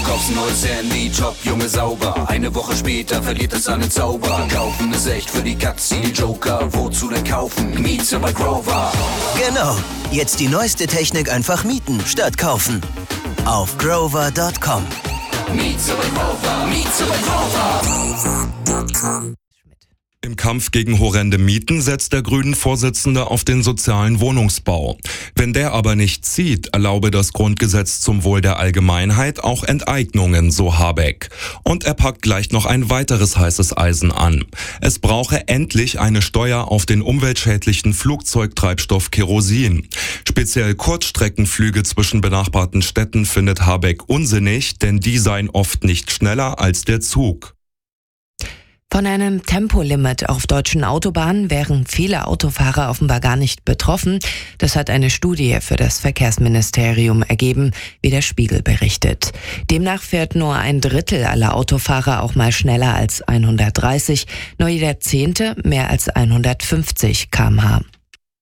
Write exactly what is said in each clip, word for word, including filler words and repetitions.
kaufst ein neues Handy, Top, Junge, sauber. Eine Woche später verliert es seinen Zauber. Kaufen ist echt für die Katze, die Joker. Wozu denn kaufen? Mieze bei Grover. Genau, jetzt die neueste Technik einfach mieten statt kaufen. Auf grover Punkt com. Mieze bei Grover, Mieze bei Grover. Im Kampf gegen horrende Mieten setzt der Grünen-Vorsitzende auf den sozialen Wohnungsbau. Wenn der aber nicht zieht, erlaube das Grundgesetz zum Wohl der Allgemeinheit auch Enteignungen, so Habeck. Und er packt gleich noch ein weiteres heißes Eisen an. Es brauche endlich eine Steuer auf den umweltschädlichen Flugzeugtreibstoff Kerosin. Speziell Kurzstreckenflüge zwischen benachbarten Städten findet Habeck unsinnig, denn die seien oft nicht schneller als der Zug. Von einem Tempolimit auf deutschen Autobahnen wären viele Autofahrer offenbar gar nicht betroffen. Das hat eine Studie für das Verkehrsministerium ergeben, wie der Spiegel berichtet. Demnach fährt nur ein Drittel aller Autofahrer auch mal schneller als hundertdreißig, nur jeder Zehnte mehr als hundertfünfzig Kilometer pro Stunde.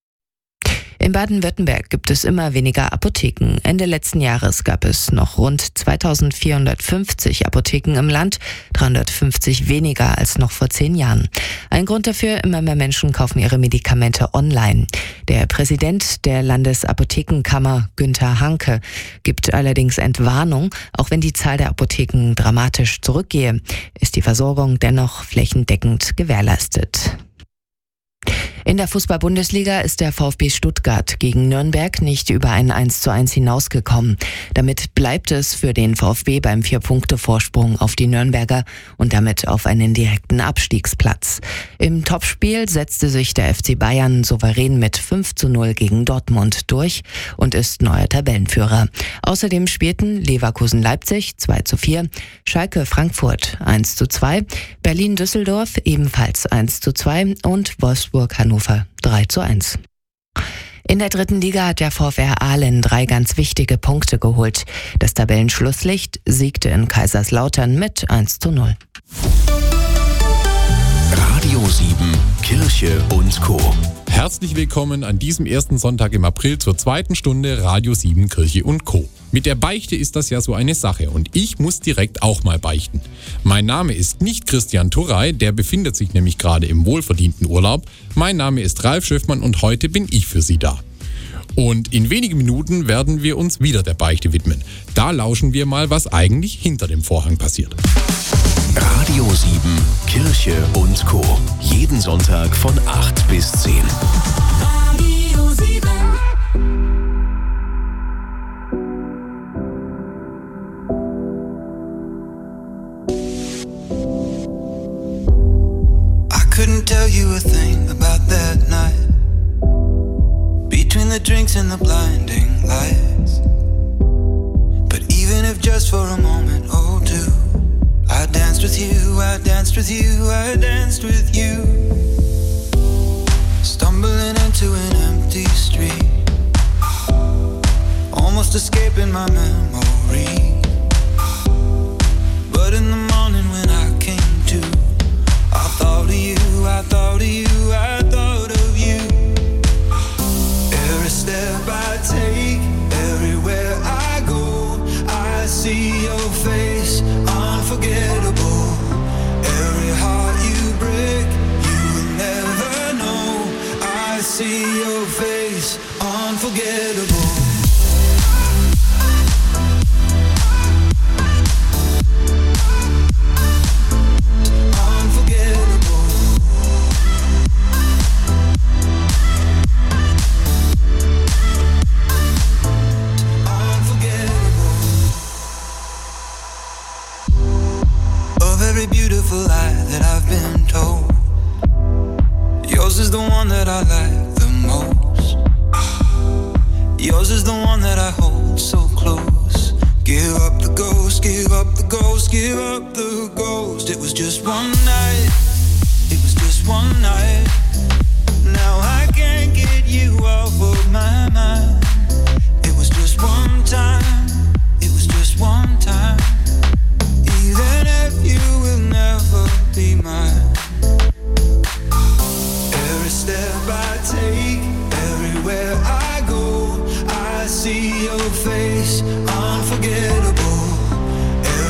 In Baden-Württemberg gibt es immer weniger Apotheken. Ende letzten Jahres gab es noch rund zweitausendvierhundertfünfzig Apotheken im Land, dreihundertfünfzig weniger als noch vor zehn Jahren. Ein Grund dafür, immer mehr Menschen kaufen ihre Medikamente online. Der Präsident der Landesapothekenkammer, Günther Hanke, gibt allerdings Entwarnung. Auch wenn die Zahl der Apotheken dramatisch zurückgehe, ist die Versorgung dennoch flächendeckend gewährleistet. In der Fußball-Bundesliga ist der VfB Stuttgart gegen Nürnberg nicht über ein eins zu eins hinausgekommen. Damit bleibt es für den VfB beim Vier-Punkte-Vorsprung auf die Nürnberger und damit auf einen direkten Abstiegsplatz. Im Topspiel setzte sich der F C Bayern souverän mit fünf zu null gegen Dortmund durch und ist neuer Tabellenführer. Außerdem spielten Leverkusen-Leipzig zwei zu vier, Schalke-Frankfurt eins zu zwei, Berlin-Düsseldorf ebenfalls eins zu zwei und Wolfsburg-Hannover drei zu eins. In der dritten Liga hat der VfR Aalen drei ganz wichtige Punkte geholt. Das Tabellenschlusslicht siegte in Kaiserslautern mit eins zu null. Radio sieben, Kirche und Co. Herzlich willkommen an diesem ersten Sonntag im April zur zweiten Stunde Radio sieben, Kirche und Co. Mit der Beichte ist das ja so eine Sache und ich muss direkt auch mal beichten. Mein Name ist nicht Christian Turrey, der befindet sich nämlich gerade im wohlverdienten Urlaub. Mein Name ist Ralf Schöffmann und heute bin ich für Sie da. Und in wenigen Minuten werden wir uns wieder der Beichte widmen. Da lauschen wir mal, was eigentlich hinter dem Vorhang passiert. Radio sieben, Kirche und Co. Jeden Sonntag von acht bis zehn. Radio sieben. I couldn't tell you a thing about that night. Between the drinks and the blinding lights. But even if just for a moment or two, I danced with you, I danced with you, I danced with you. Stumbling into an empty street, almost escaping my memory. But in the morning when I came to, I thought of you, I thought of you, I thought of you. Every step I take, everywhere I go, I see your face, unforgettable. Every heart you break, you will never know. I see your face, unforgettable. Beautiful lie that I've been told, yours is the one that I like the most. Yours is the one that I hold so close. Give up the ghost, give up the ghost, give up the ghost. It was just one night, it was just one night. Now I can't get you off of my mind. It was just one time, it was just one time. Even if you will never be mine. Every step I take, everywhere I go, I see your face, unforgettable.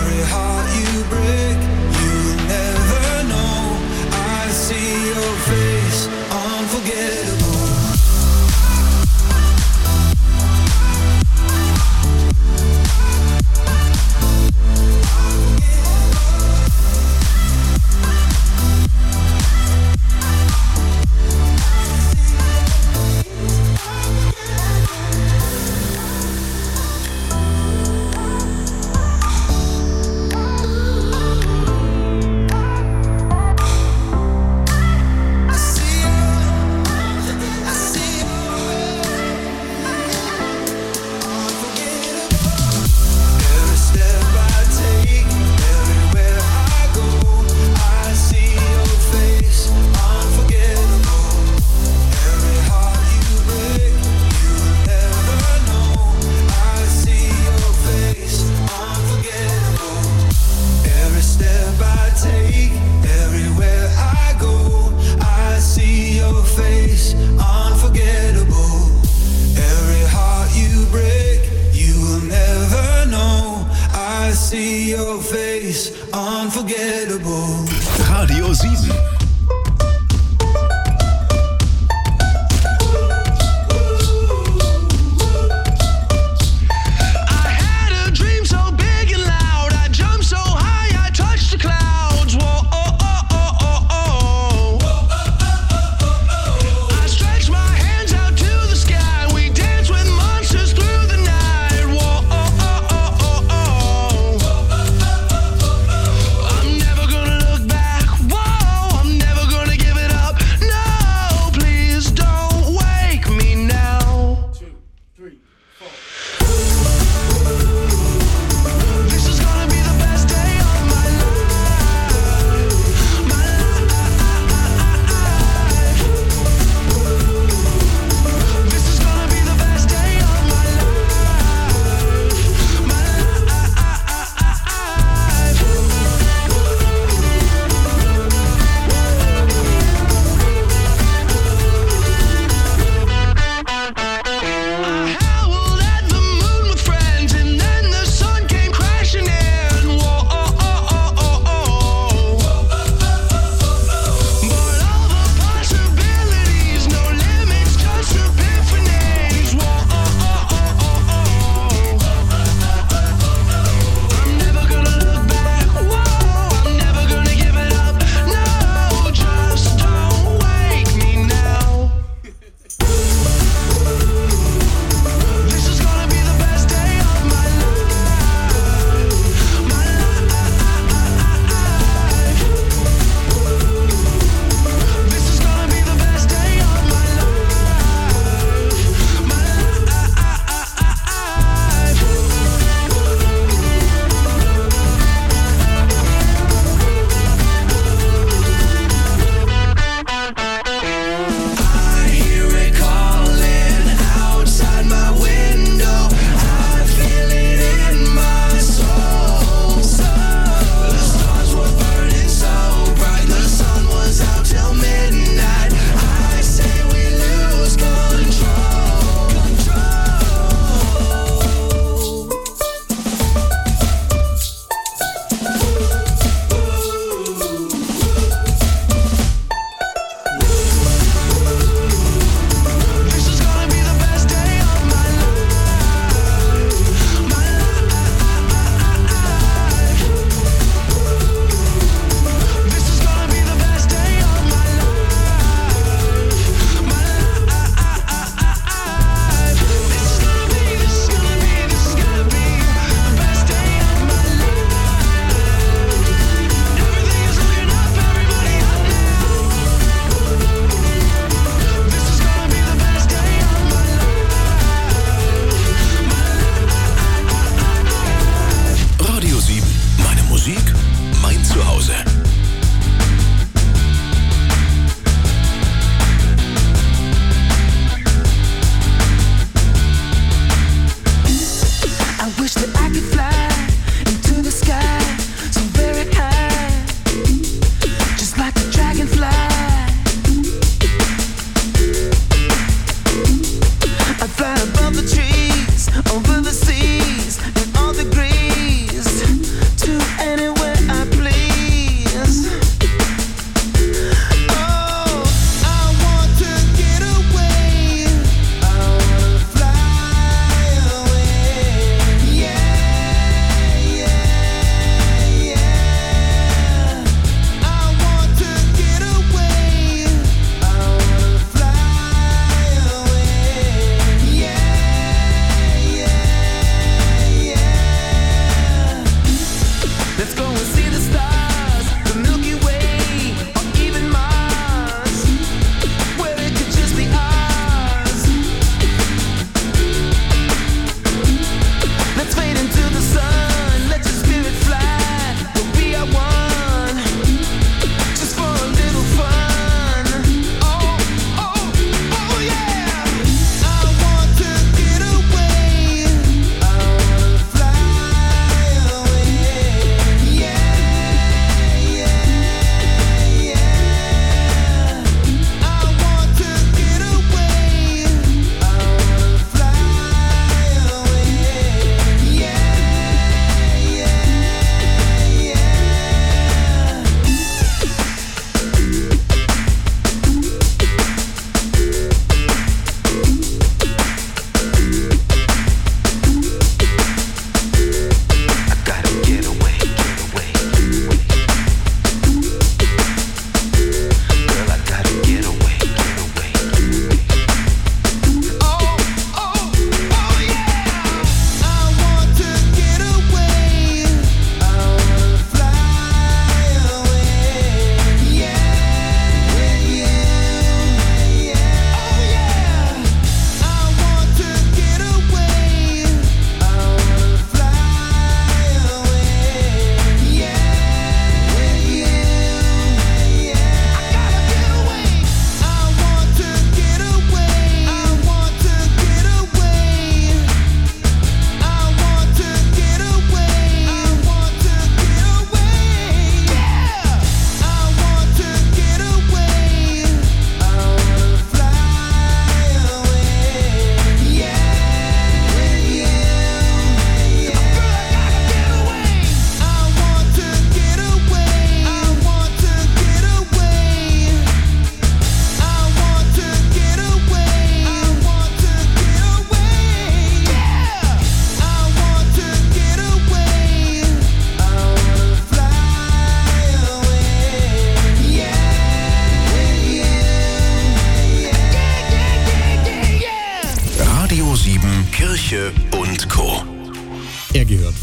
see your face, unforgettable. Radio sieben.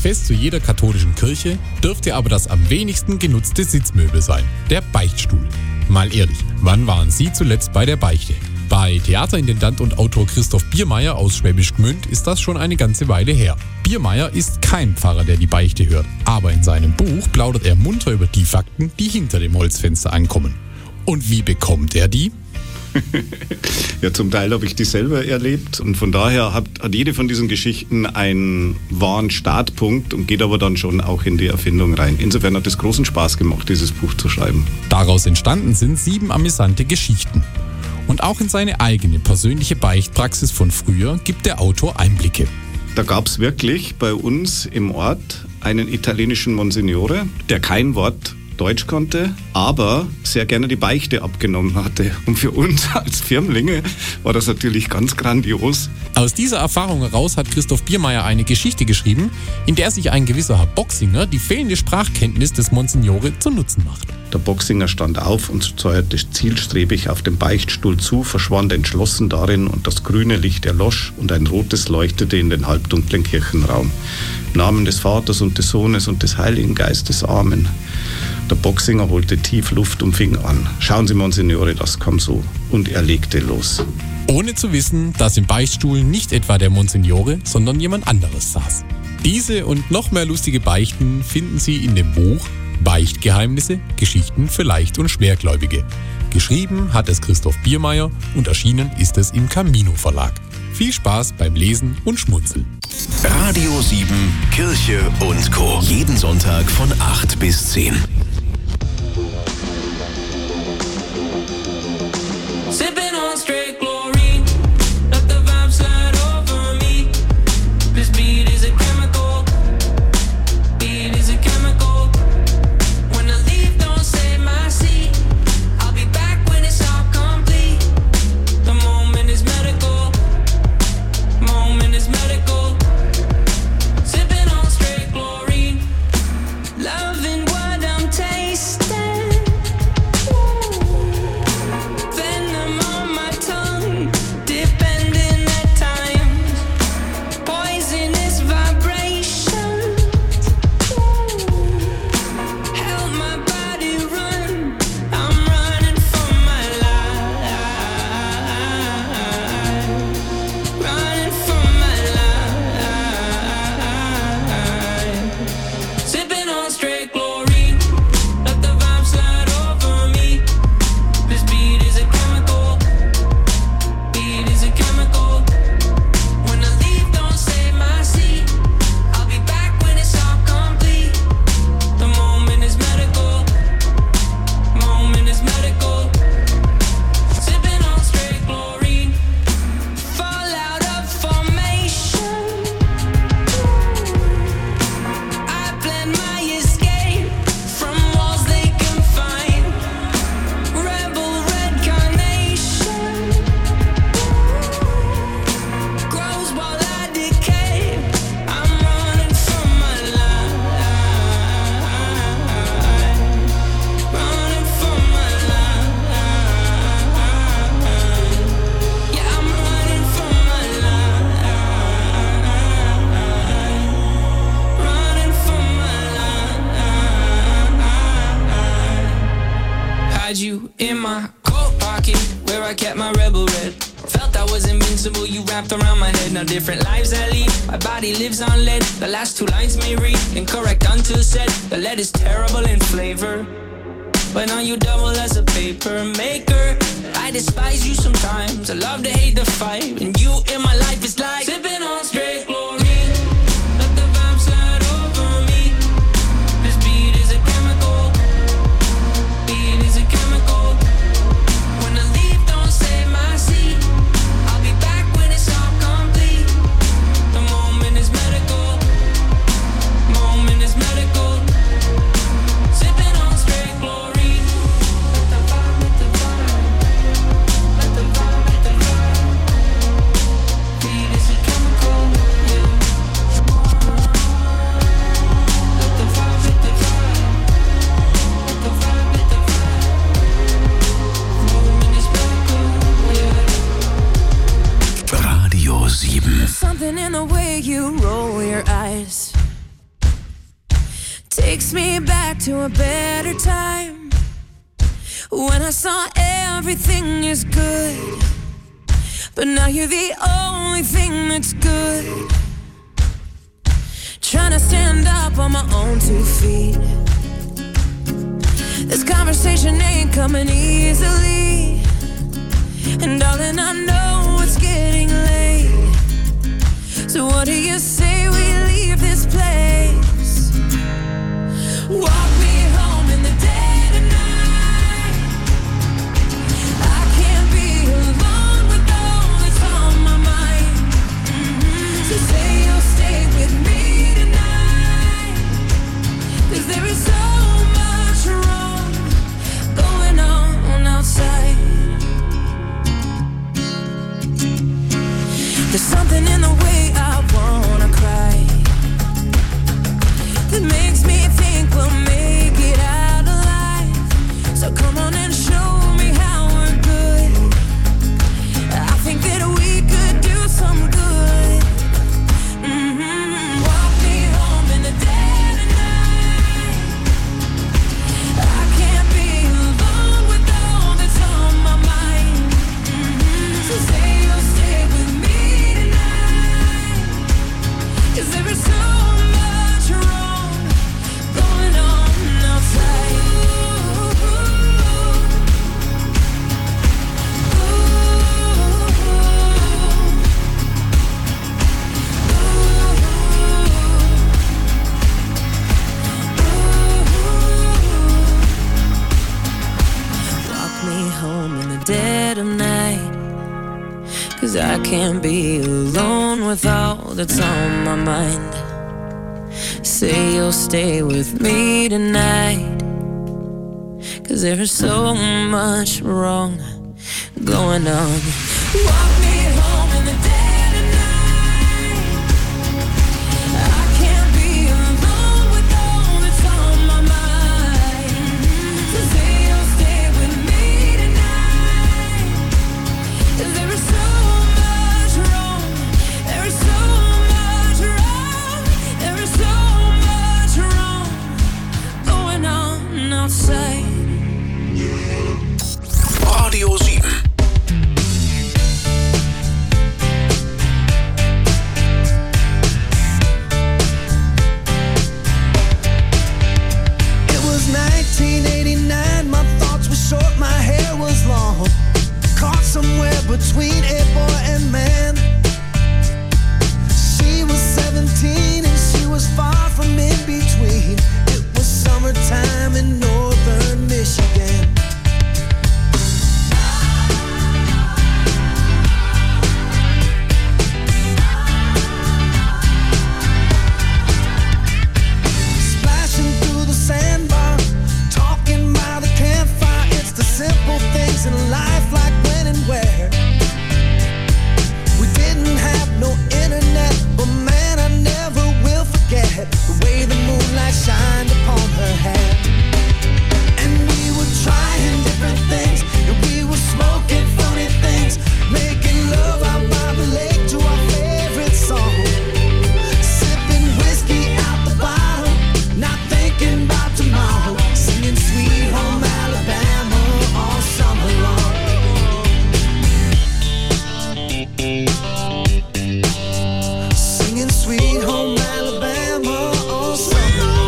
Fest zu jeder katholischen Kirche dürfte aber das am wenigsten genutzte Sitzmöbel sein, der Beichtstuhl. Mal ehrlich, wann waren Sie zuletzt bei der Beichte? Bei Theaterintendant und Autor Christoph Biermeier aus Schwäbisch Gmünd ist das schon eine ganze Weile her. Biermeier ist kein Pfarrer, der die Beichte hört, aber in seinem Buch plaudert er munter über die Fakten, die hinter dem Holzfenster ankommen. Und wie bekommt er die? Ja, zum Teil habe ich die selber erlebt und von daher hat, hat jede von diesen Geschichten einen wahren Startpunkt und geht aber dann schon auch in die Erfindung rein. Insofern hat es großen Spaß gemacht, dieses Buch zu schreiben. Daraus entstanden sind sieben amüsante Geschichten. Und auch in seine eigene persönliche Beichtpraxis von früher gibt der Autor Einblicke. Da gab es wirklich bei uns im Ort einen italienischen Monsignore, der kein Wort Deutsch konnte, aber sehr gerne die Beichte abgenommen hatte. Und für uns als Firmlinge war das natürlich ganz grandios. Aus dieser Erfahrung heraus hat Christoph Biermeier eine Geschichte geschrieben, in der sich ein gewisser Herr Boxinger die fehlende Sprachkenntnis des Monsignore zu Nutzen macht. Der Boxinger stand auf und steuerte zielstrebig auf den Beichtstuhl zu, verschwand entschlossen darin und das grüne Licht erlosch und ein rotes leuchtete in den halbdunklen Kirchenraum. Im Namen des Vaters und des Sohnes und des Heiligen Geistes. Amen. Der Boxinger holte tief Luft und fing an. Schauen Sie, Monsignore, das kam so. Und er legte los. Ohne zu wissen, dass im Beichtstuhl nicht etwa der Monsignore, sondern jemand anderes saß. Diese und noch mehr lustige Beichten finden Sie in dem Buch Beichtgeheimnisse, Geschichten für Leicht- und Schwergläubige. Geschrieben hat es Christoph Biermeier und erschienen ist es im Camino Verlag. Viel Spaß beim Lesen und Schmunzeln. Radio sieben, Kirche und Co. Jeden Sonntag von acht bis zehn. Sipping on straight chlorine, let the vibe slide over me. This beat is a chemical, beat is a chemical. When I leave, don't save my seat. I'll be back when it's all complete. The moment is medical, moment is medical. Sipping on straight chlorine, loving what I'm tasting. You in my coat pocket where I kept my rebel red. Felt I was invincible, you wrapped around my head. Now different lives I lead, my body lives on lead. The last two lines may read incorrect until said. The lead is terrible in flavor, but now you double as a paper maker. I despise you sometimes, I love to hate the fight. And you in my life is like sipping on straight chlorine. Let the vibe slide over me. This beat is a chemical, beat is a chemical. When I leave, don't save my seat. I'll be back when it's all complete. The moment is medical, moment is medical. Sipping on straight chlorine. Let the vibe, let the vibe, let the vibe, let the vibe. Beat is a chemical. takes me back to a better time when I saw everything is good, but now you're the only thing that's good. Trying to stand up on my own two feet. This conversation ain't coming easily, and darling, I know it's getting late. So what do you say we leave this place? Walk me home in the dead of night. I can't be alone with all that's on my mind. Mm-hmm. So say you'll stay with me tonight, 'cause there is so much wrong going on outside. There's something in the way I wanna cry that makes me think we'll make it out alive. So come on and show me how we're good. I think that we could do some good. Mm-hmm. Walk me home in the dead of night. I can't be alone with all that's on my mind. Mm-hmm. So say you'll stay with me tonight, 'cause there is so much wrong going on outside. Walk me home in the dead of night, 'cause I can't be alone with all that's on my mind. Say you'll stay with me tonight, 'cause there is so much wrong going on. Walk me home in the dead of night. I can't be alone with all that's on my mind. So say you'll stay with me tonight, 'cause there is so much wrong. There is so much wrong. There is so much wrong going on outside. Radio sieben. It was nineteen eighty-nine, my thoughts were short, my hair was long. Caught somewhere between a boy and man. She was seventeen and she was far from in between. It was summertime in northern Michigan. Splashing through the sandbar, talking by the campfire. It's the simple things in life, like when and where. We didn't have no internet, but man, I never will forget the way the moonlight shined upon her hair. And we were trying different things, and we were smoking funny things, making love out by the lake to our favorite song. Sipping whiskey out the bottle, not thinking about tomorrow. Singing Sweet Home Alabama all summer long. Singing Sweet Home Alabama all summer long.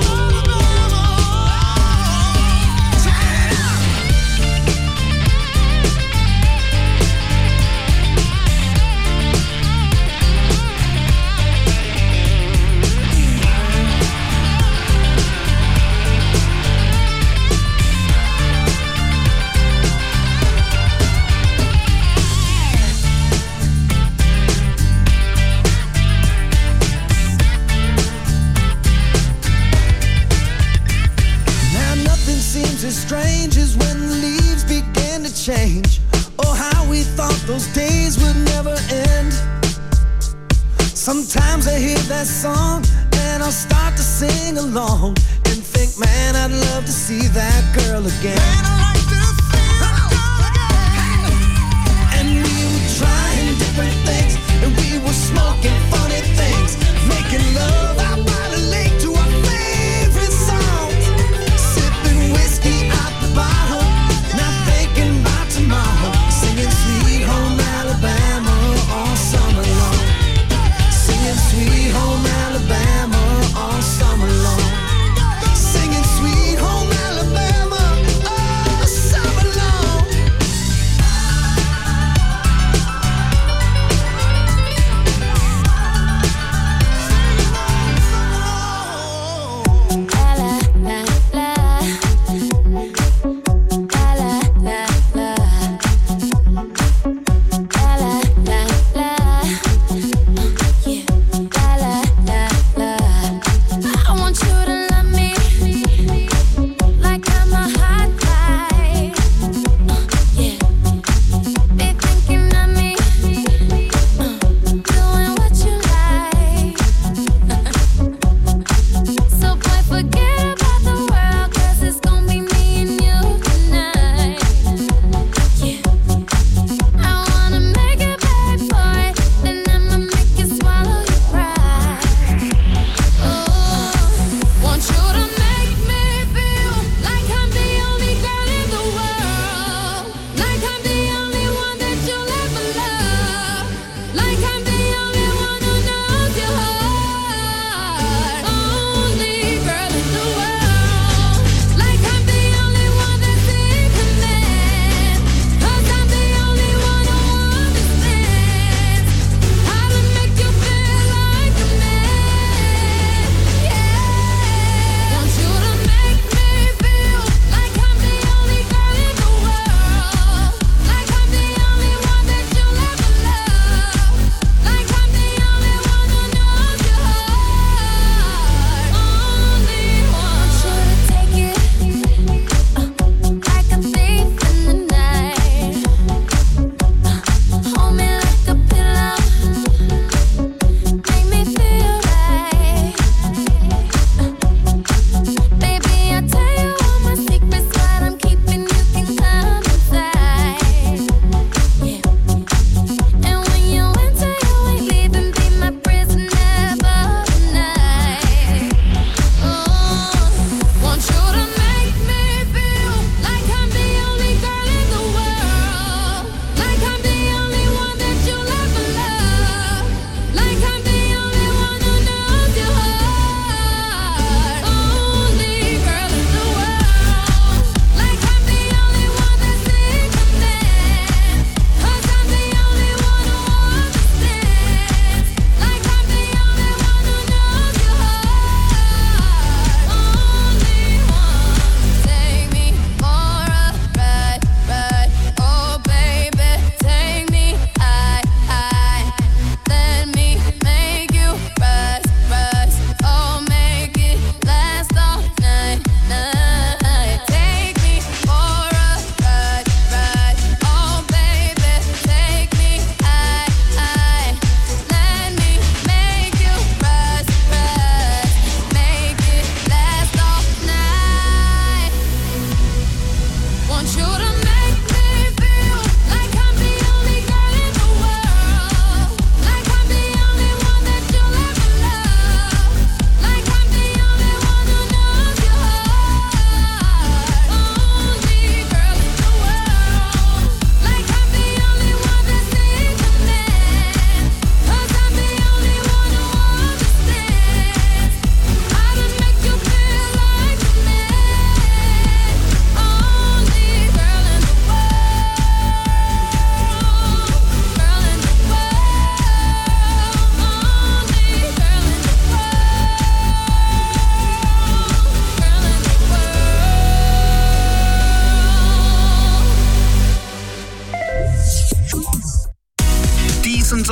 Now nothing seems as strange as when the leaves begin to change. Oh, how we thought those days would never end. Sometimes I hear that song and I'll start to sing along and think, man, I'd love to see that girl again. Man, I'd like to see that girl again. And we were trying different things, and we were smoking funny things, making love out by the lake to our favorite song.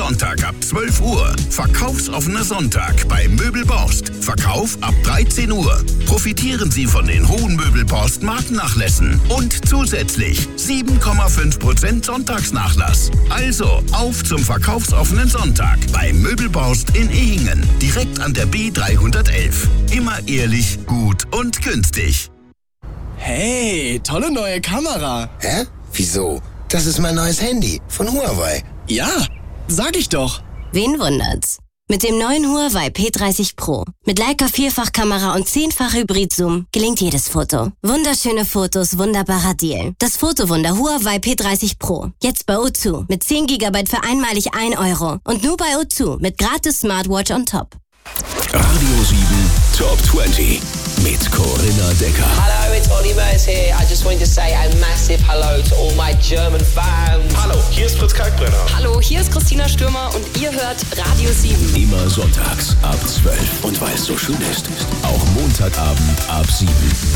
Sonntag ab zwölf Uhr. Verkaufsoffener Sonntag bei Möbelborst. Verkauf ab dreizehn Uhr. Profitieren Sie von den hohen Möbelborst Markennachlässen und zusätzlich sieben Komma fünf Prozent Sonntagsnachlass. Also auf zum verkaufsoffenen Sonntag bei Möbelborst in Ehingen. Direkt an der B dreihundertelf. Immer ehrlich, gut und günstig. Hey, tolle neue Kamera. Hä? Wieso? Das ist mein neues Handy von Huawei. Ja, sag ich doch. Wen wundert's? Mit dem neuen Huawei P dreißig Pro mit Leica Vierfachkamera und zehnfach Hybrid-Zoom gelingt jedes Foto. Wunderschöne Fotos, wunderbarer Deal. Das Fotowunder Huawei P dreißig Pro. Jetzt bei O zwei mit zehn Gigabyte für einmalig ein Euro. Und nur bei O zwei mit gratis Smartwatch on top. Radio sieben Top zwanzig mit Corinna Decker. Hello, it's Ollie Murs here. I just wanted to say a massive hello to all my German fans. Hallo, hier ist Fritz Kalkbrenner. Hallo, hier ist Christina Stürmer und ihr hört Radio sieben. Immer sonntags ab zwölf. Und weil es so schön ist, auch Montagabend ab sieben.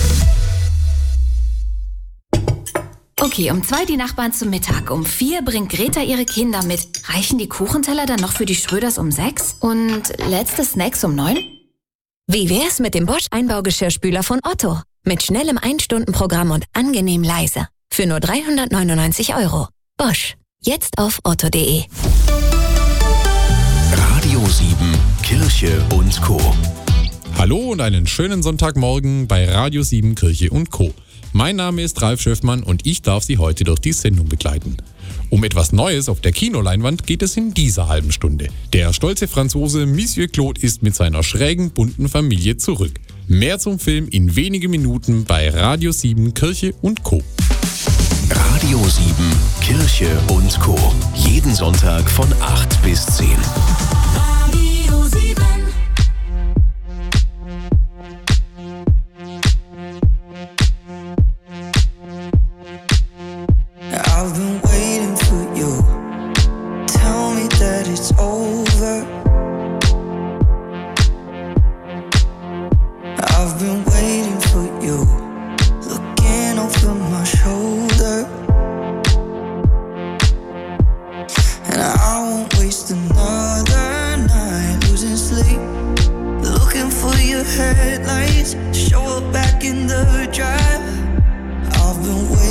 Okay, um zwei die Nachbarn zum Mittag. Um vier bringt Greta ihre Kinder mit. Reichen die Kuchenteller dann noch für die Schröders um sechs? Und letzte Snacks um neun? Wie wär's mit dem Bosch Einbaugeschirrspüler von Otto? Mit schnellem Ein-Stunden-Programm und angenehm leise. Für nur dreihundertneunundneunzig Euro. Bosch. Jetzt auf otto punkt de. Radio sieben, Kirche und Co. Hallo und einen schönen Sonntagmorgen bei Radio sieben, Kirche und Co. Mein Name ist Ralf Schöffmann und ich darf Sie heute durch die Sendung begleiten. Um etwas Neues auf der Kinoleinwand geht es in dieser halben Stunde. Der stolze Franzose Monsieur Claude ist mit seiner schrägen, bunten Familie zurück. Mehr zum Film in wenigen Minuten bei Radio sieben, Kirche und Co. Radio sieben, Kirche und Co. Jeden Sonntag von acht bis zehn. Radio sieben. I've been waiting for you. Tell me that it's over. I've been waiting for you. Looking over my shoulder. And I won't waste another night losing sleep. Looking for your headlights. Show up back in the drive. I've been waiting.